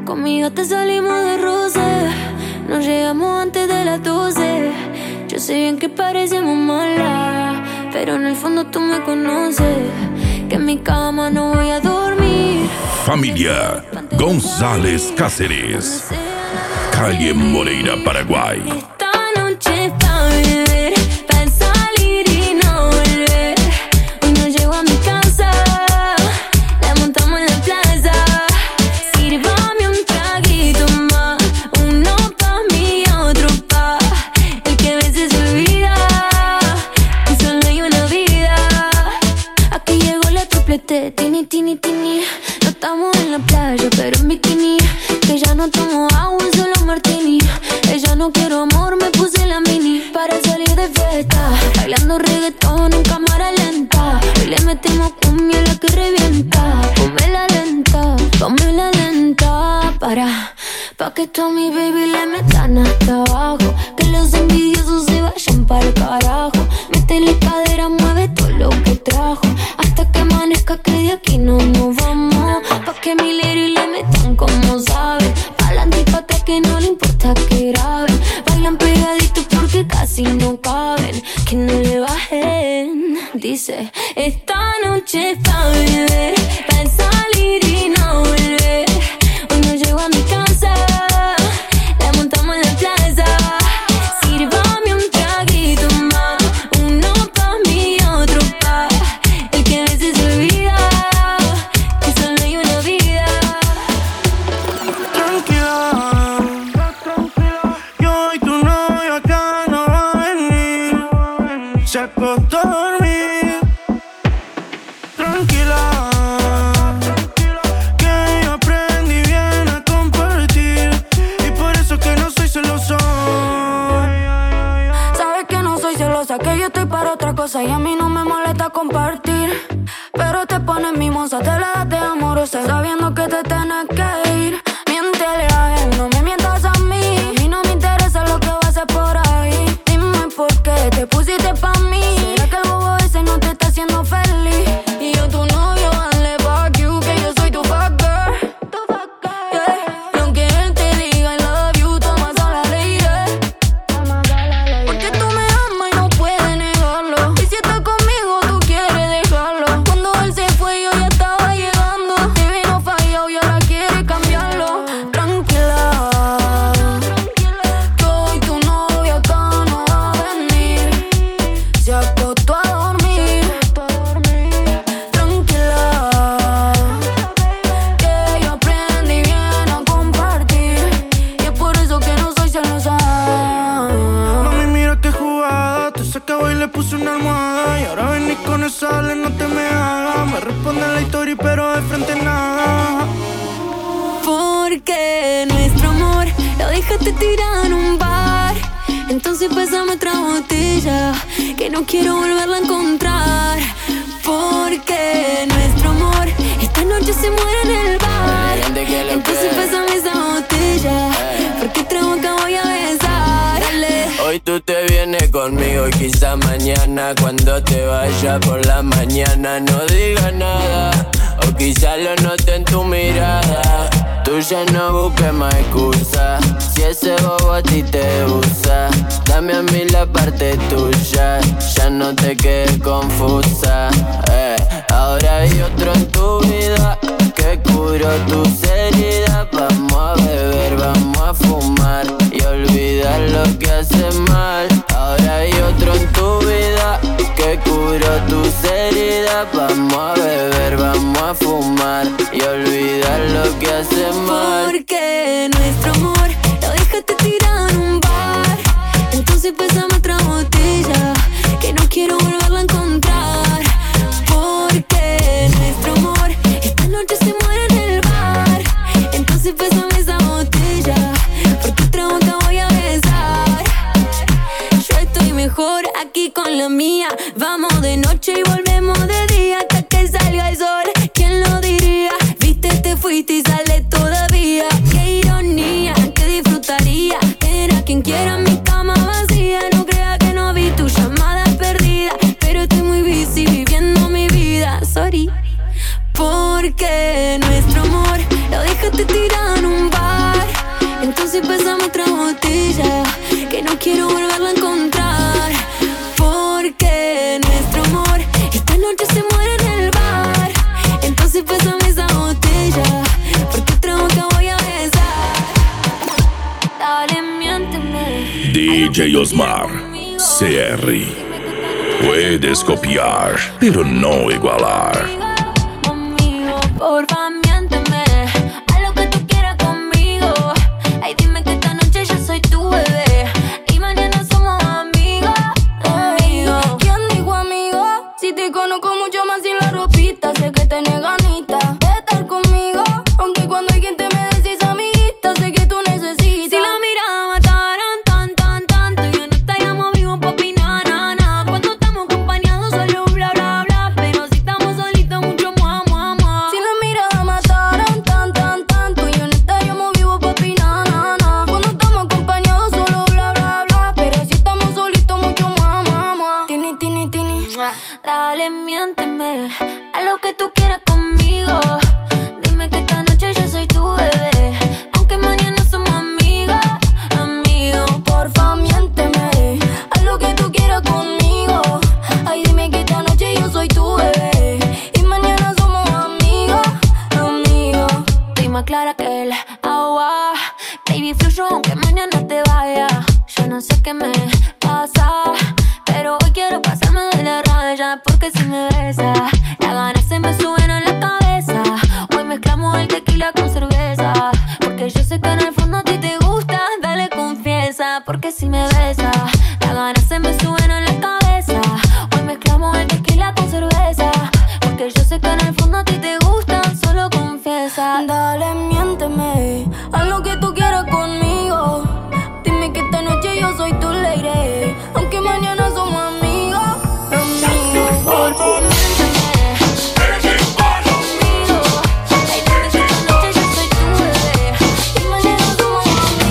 Conmigo te salimos de roce, nos llegamos antes de las 12. Yo sé bien que parecemos malas, pero en el fondo tú me conoces, que en mi cama no voy a dormir. Familia González Cáceres, calle Moreira, Paraguay. Esta noche pa' beber, pa' salir y no volver. Hoy no llego a mi casa, la montamos en la plaza. Sírvame un traguito más, uno pa' mí y otro pa' el que a veces se olvida, y solo hay una vida. Aquí llegó la triplete, tini, tini, tini. No estamos en la playa, pero en bikini. Que ya no tomo agua, solo martini. Ella no quiero amor, me puse la mini para salir de fiesta, bailando reggaetón en cámara lenta. Hoy le metemos cumbia la que revienta. Ponme la lenta pa' que tú a mi baby le metan hasta abajo. Que los envidiosos se vayan pa'l carajo. Métele cadera, mueve todo lo que trajo, hasta que amanezca, que de aquí no nos vamos. Pa' que mi lady le metan como sabe, pa'lante y pa' atrás, que no le importa que graben. Bailan pegaditos porque casi no caben, que no le bajen. Dice, esta noche es pa' beber, pa' salir y no volver. Hoy no llego a mi casa, la montamos en la plaza. Sírvame un traguito más, uno pa' mí y otro pa' el que a veces se olvida, que solo hay una vida. Tranquila, yo y tu novio acá no va a venir. Se acostó a dormir. Tranquila, que yo aprendí bien a compartir, y por eso que no soy celoso. Sabes que no soy celosa, que yo estoy para otra cosa y a mí no me molesta compartir. Pero te pones mimosa, te la das de amorosa, sabiendo que te tienes que ir. Miéntele a él, no me mientas a mí. A mí no me interesa lo que va a hacer por ahí. Dime por qué te pusiste pa' mí. ¿Será que el bobo ese no te está haciendo feliz? Y yo tu novio, dale fuck you, que yo soy tu fuck girl. Yeah. Y aunque él te diga I love you, toma sola lady. Porque tú me amas y no puedes negarlo. Y si estás conmigo, tú quieres dejarlo. Cuando él se fue, yo ya estaba llegando. Te vino fallado y ahora quiere cambiarlo. Tranquila, yo y tu novio acá no va a venir. Se acostó a dormir. Tranquila, que yo aprendí bien a compartir, y es por eso que no soy celosa. Mami, mira qué jugada, te sacaba y le puse una almohada. Y ahora venís con esa, no te me hagas. Me responde la historia, pero de frente nada. Porque nuestro amor lo dejaste tirado en un bar. Entonces pásame otra botella, que no quiero volverla a encontrar. Porque nuestro amor esta noche se muere en el bar. Entonces pásame esa botella, porque otra boca voy a besar. Dale. Hoy tú te vienes conmigo y quizá mañana, cuando te vayas por la mañana, no digas nada, o quizá lo note en tu mirada. Tú ya no busques más excusa, si ese bobo a ti te usa. Dame a mí la parte tuya, ya no te quedes confusa. Ahora hay otro en tu vida que curó tus heridas. Vamos a beber, vamos a fumar y olvidar lo que hace mal. Ahora hay otro en tu vida que curó tus heridas. Vamos a beber, vamos a fumar y olvidar lo que hace mal. Porque nuestro amor lo dejaste tirado en un bar. Entonces pásame otra botella, que no quiero volverla a encontrar. Porque nuestro amor esta noche se muere en el bar. Entonces pásame esa botella, porque otra boca voy a besar. Yo estoy mejor aquí con la mía. Vamos de noche y volvemos de día, hasta que salga el sol. ¿Quién lo diría? Viste, te fuiste y sale todavía. Qué ironía. porque otra boca voy a besar. Dale, miénteme. DJ Osmar, CR. Puedes copiar, pero no igualar. Conmigo, porfa, miénteme. Haz lo que tú quieras conmigo. Ay, dime que esta noche yo soy tu bebé y mañana somos amigos. ¿Quién dijo amigo? Si te conozco mucho más sin la ropita, sé que tenés ganita de estar conmigo. Aunque cuando hay gente me decís amiguita, sé que tú necesitas. Si la mirada mataran tan, tú y yo no estaríamos vivos pa' opinar, na. Cuando estamos acompañados solo bla, bla, bla. Pero si estamos solitos mucho mua. Si la mirada mataran tan, tú y yo no estaríamos vivos pa' opinar, na. Cuando estamos acompañados solo bla, bla, bla. Pero si estamos solitos mucho mua. Tini. Dale, miénteme. Haz lo que tú quieras conmigo. Dime que esta noche yo soy tu bebé, aunque mañana somos amigos. Porfa, miénteme. Haz lo que tú quieras conmigo. Ay, dime que esta noche yo soy tu bebé y mañana somos amigos. Estoy más clara que el agua. Baby, fluyo aunque mañana te vaya. Yo no sé qué me pasa, pero hoy quiero pasarme de la raya. Porque si me besas, las ganas se me suben a la cabeza. Hoy mezclamos el tequila con cerveza, porque yo sé que en el fondo a ti te gusta. Dale, confiesa, porque si me besas, las ganas se me suben a la cabeza. Hoy mezclamos el tequila con cerveza, porque yo sé que en el fondo a ti te gusta. Solo confiesa. Dale, miénteme. Haz lo que tú quieras conmigo. Dime que esta noche yo soy tu lady, aunque mañana somos amigos. Por favor, miénteme. Conmigo. Ay, dime que esta noche yo soy tu bebé y mañana somos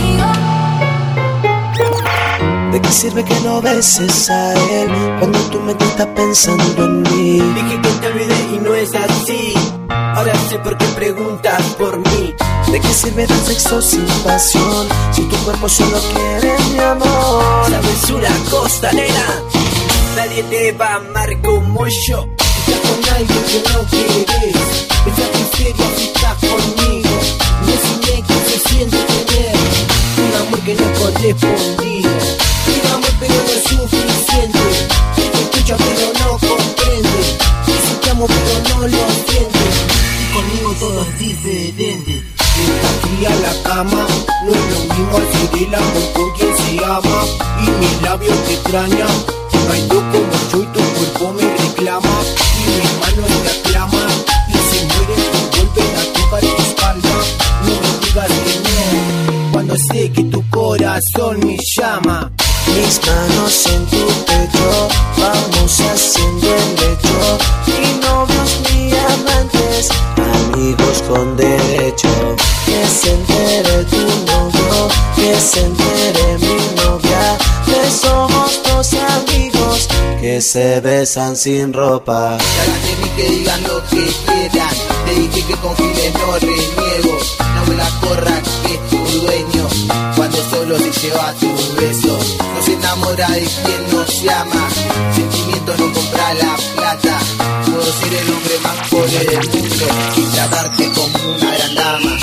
amigos. ¿De qué sirve que no beses a él cuando tu mente está pensando en mí? Dije que te olvidé y no es así. Ahora sé por qué preguntas por mí. ¿De qué sirve dar sexo sin pasión si tu cuerpo solo quiere mi amor? Sabes una cosa, nena, nadie te va a amar como yo. Estás con alguien que no quieres, pensás en serio si estás conmigo. Decime que se siente tener un amor que no es correspondido. Un amor pero no es suficiente. Te escucha pero no comprende. Dice que amo pero no lo siente. Y conmigo todo es diferente. Está fría la cama, no es lo mismo hacer el amor con quien se ama. Y mis labios te extrañan, no hay dos como yo y tu cuerpo me reclama. Y mis manos te aclaman y se mueren y vuelven a tocar tu espalda. No me digas que no, cuando sé que tu corazón me llama. Mis manos en tu pecho, vamos haciendo el lecho. Ni novios ni amantes, amigos con derecho. Que se entere tu novio, que se entere mi novia, que somos dos amigos que se besan sin ropa. Cállate ni que digan lo que quieran. Te dije que confíes, no reniego. No me la corras que es tu dueño. Cuando solo se lleva tus besos. No se enamora de quien no se ama. Sentimiento no compra la plata. Puedo ser el hombre más pobre del mundo y tratarte como una gran dama.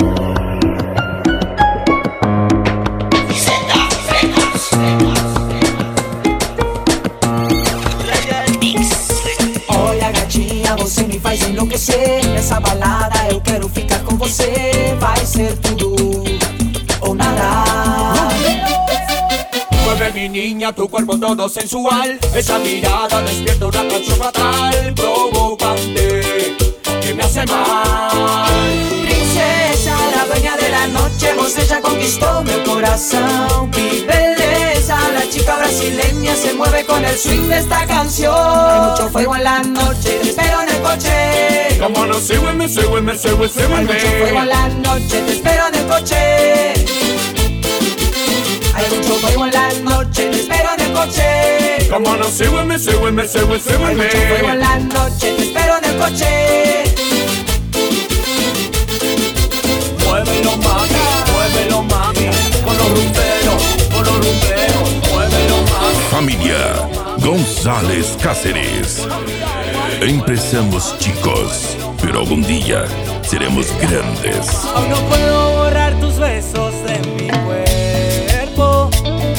Olha gatinha, você me faz enlouquecer. Nessa balada eu quero ficar com você. Vai ser tudo ou nada. Mueve mi niña, tu cuerpo todo sensual. Esa mirada despierta una canción fatal, provocante, que me hace mal. Princesa, la dueña de la noche, você ya conquistó mi corazón. Mi belleza, la chica brasileña se mueve con el swing de esta canción. Hay mucho fuego en la noche, te espero en el coche. Come on, say with me. Hay mucho fuego en la noche, te espero en el coche. Hay mucho fuego en la noche, te espero en el coche. Come on, say with me. Hay mucho fuego en la noche, te espero en el coche. Muévelo mami, con los rumberos, muévelo mami. Familia González Cáceres. Empezamos chicos, pero algún día seremos grandes. Aún no puedo borrar tus besos de mi cuerpo.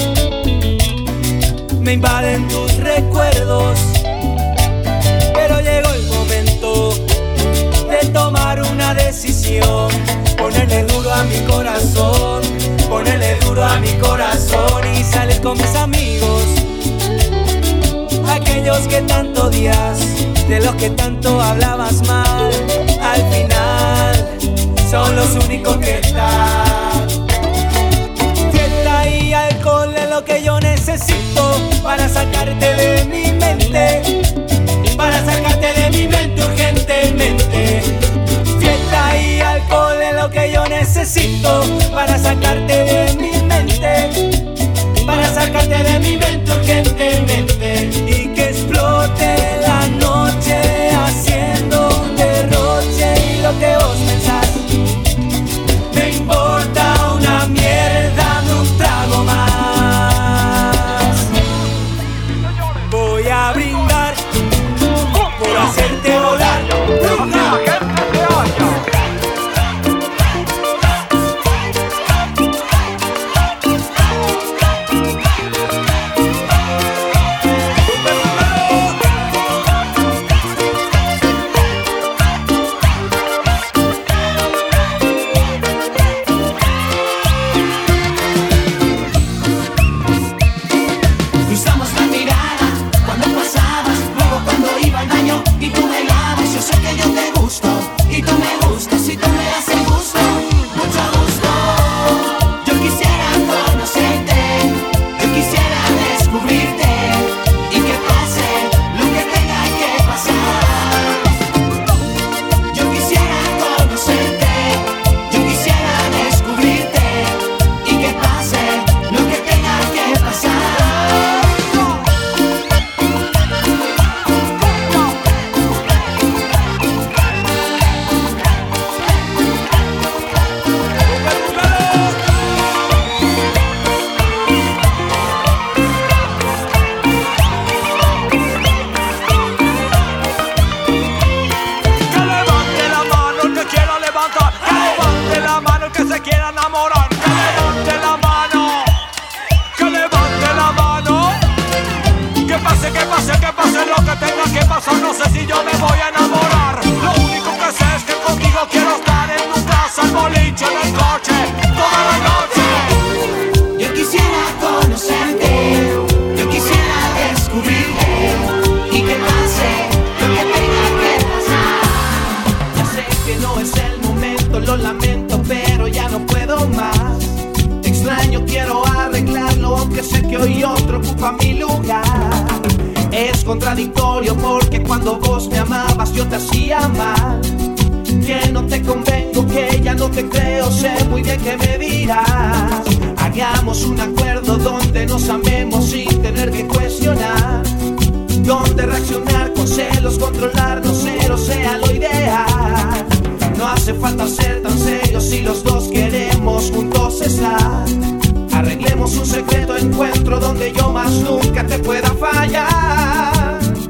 Me invaden tus recuerdos. Pero llegó el momento de tomar una decisión. Ponerle duro a mi corazón. Ponerle duro a mi corazón. Y sales con mis amigos, aquellos que tanto odias, de los que tanto hablabas mal. Al final son los únicos que están. Fiesta y alcohol es lo que yo necesito para sacarte de mi mente. Para sacarte de mi mente urgentemente. Fiesta y alcohol es lo que yo necesito para sacarte de mi mente. Para sacarte de mi mente urgentemente. Y que explote la noche haciendo un derroche. Y lo que vos pensás me importa una mierda, de un trago más. Voy a brindar por hacerte volar. Contradictorio porque cuando vos me amabas yo te hacía mal. Que no te convengo, que ya no te creo, sé muy bien que me dirás. Hagamos un acuerdo donde nos amemos sin tener que cuestionar. Donde reaccionar con celos, controlarnos, cero sea lo ideal. No hace falta ser tan serios si los dos queremos juntos estar. Arreglemos un secreto encuentro donde yo más nunca te pueda fallar.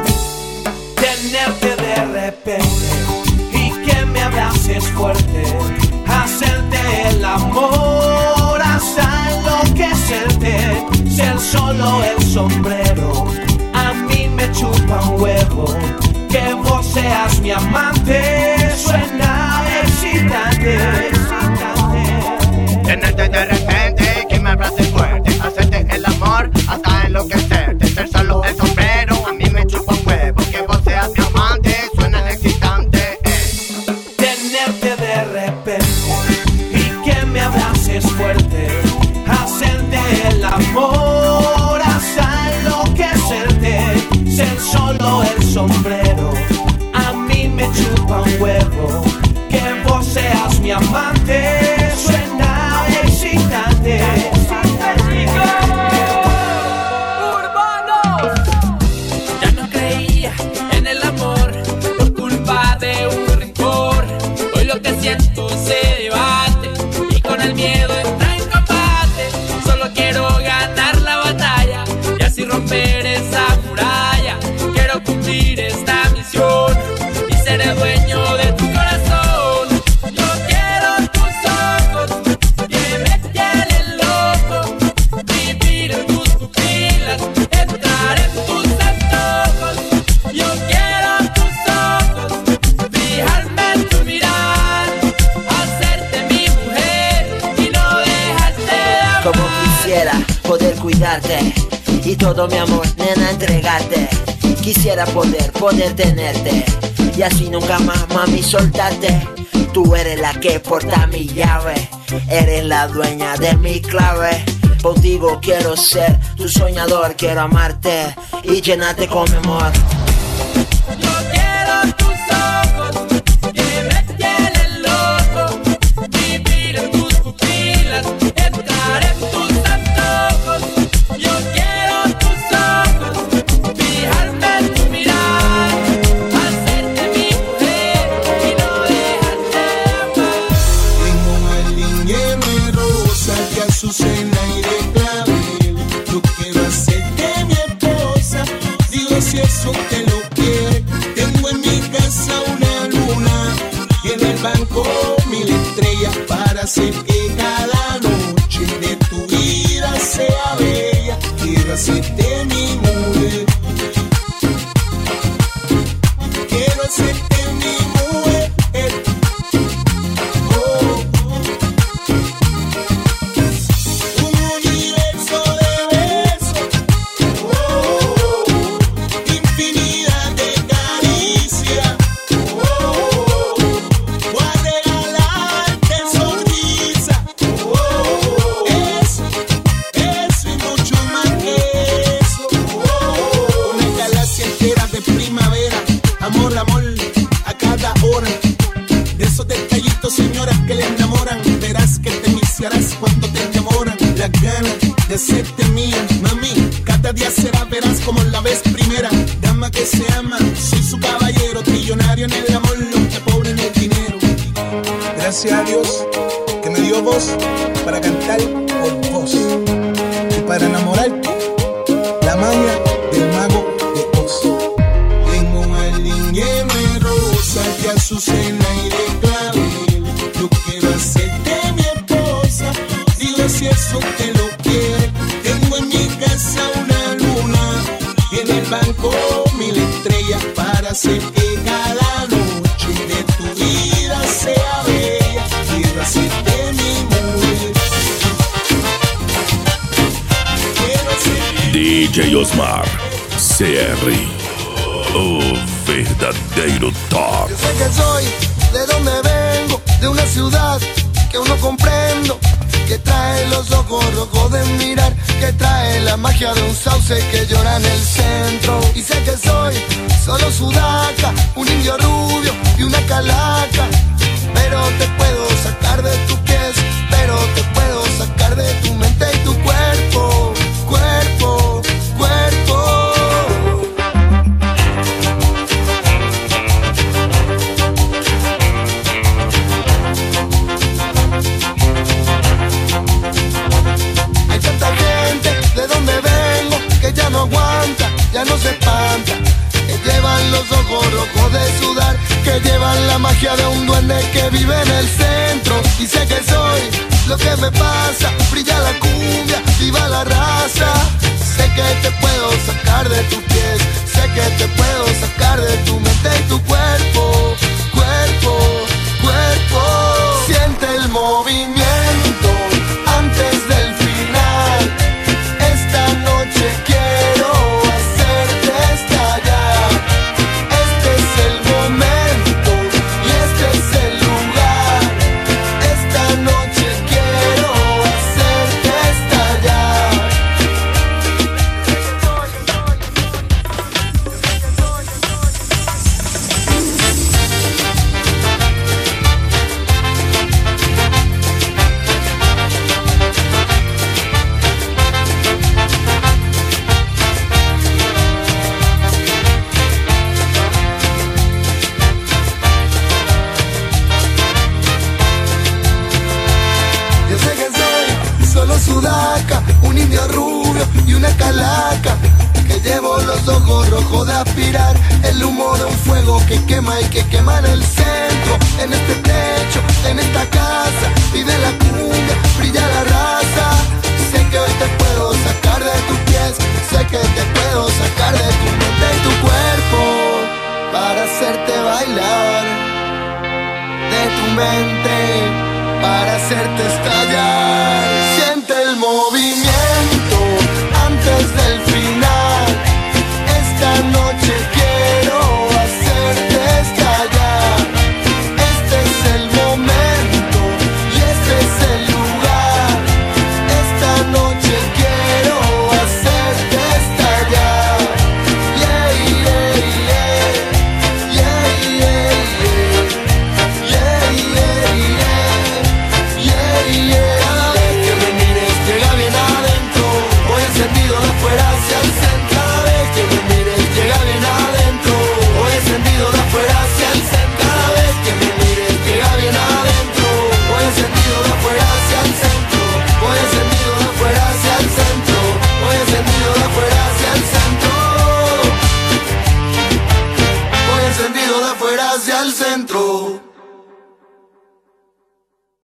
Tenerte de repente y que me abraces fuerte. Hacerte el amor hasta enloquecerte. Ser solo el sombrero a mí me chupa un huevo. Que vos seas mi amante suena excitante. Tenerte de repente, que me abraces fuerte. Hacerte el amor hasta enloquecerte. Ser solo el sombrero, a mí me chupa un huevo. Que vos seas mi amante, suena excitante. Tenerte de repente y que me abraces fuerte. Hacerte el amor hasta enloquecerte. Ser solo el sombrero, a mí me chupa un quisiera poder cuidarte y todo mi amor, nena, entregarte. Quisiera poder tenerte y así nunca más, mami, soltarte. Tú eres la que porta mi llave, eres la dueña de mi clave. Contigo quiero ser tu soñador, quiero amarte y llenarte con mi amor. Yo quiero tus ojos que me tienen loco, vivir en tus pupilas, entrar en tus antojos. Yo quiero tus ojos, fijarme en tu mirar, hacerte mi mujer y no dejarte amar. Tengo una línea de rosa que azucena y de clavel. Yo quiero hacerte mi esposa, digo si eso te lo quiere. Tengo en mi casa una luna y en el banco 1000 estrellas para hacer que cada noche de tu vida sea bella. Quiero hacerte mi mujer, quiero hacerte mi mujer. Oh. Un universo de besos, oh, infinidad de caricias, oh, voy a regalarte sonrisa, oh, eso y mucho más que eso, oh, una galaxia entera de primavera, amor, amor, a cada hora. De esos detallitos, señoras, que le enamoran. Verás que te iniciarás cuando te enamoran. Las ganas de hacerte mía, mami, cada día será, verás como la vez primera. Dama que se ama, soy su caballero. Trillonario en el amor, lo que pobre en el dinero. Gracias a Dios que me dio voz para cantar por vos y para enamorarte, la magia del mago de Oz. Tengo una línea de rosa que azucena y de clavel. Yo quiero hacerte mi esposa, digo si eso te lo quiere. Tengo en mi casa una luna y en el banco 1000 estrellas para hacer que cada noche de tu vida sea bella. Quiero hacerte mi mujer, quiero hacerte DJ Osmar CR, o verdadeiro top. Yo sé que soy de donde vengo, de una ciudad que aún no comprendo, que trae los ojos rojos de mirar, que trae la magia de un sauce que llora en el centro. Y sé que soy solo sudaca, un indio rubio y una calaca, pero te puedo sacar de tus pies, pero te puedo sacar de tu mente y tu cuerpo, cuerpo, cuerpo. Hay tanta gente de donde vengo que ya no aguanta, ya no se espanta, que llevan los ojos rojos de sudar, que llevan la magia de un duende que vive en el centro. Y sé que soy lo que me pasa, brilla la cumbia, viva la raza. Sé que te puedo sacar de tus pies, sé que te puedo sacar de tu mente y tu cuerpo, cuerpo, cuerpo. Siente el movimiento antes del final. Esta noche quiero hacerte estallar. Este es el momento y este es el lugar. Esta noche quiero hacerte estallar. Yo sé que soy solo sudaca, un indio rubio y una calaca, que llevo los ojos rojos de aspirar, el humo de un fuego que quema y que quema en el centro. En este techo, en esta casa, vive la cumbia, brilla la raza. Sé que hoy te puedo sacar de tus pies, sé que te puedo sacar de tu mente y tu cuerpo, para hacerte bailar, de tu mente, para hacerte estallar. Siente el movimiento hacia el centro.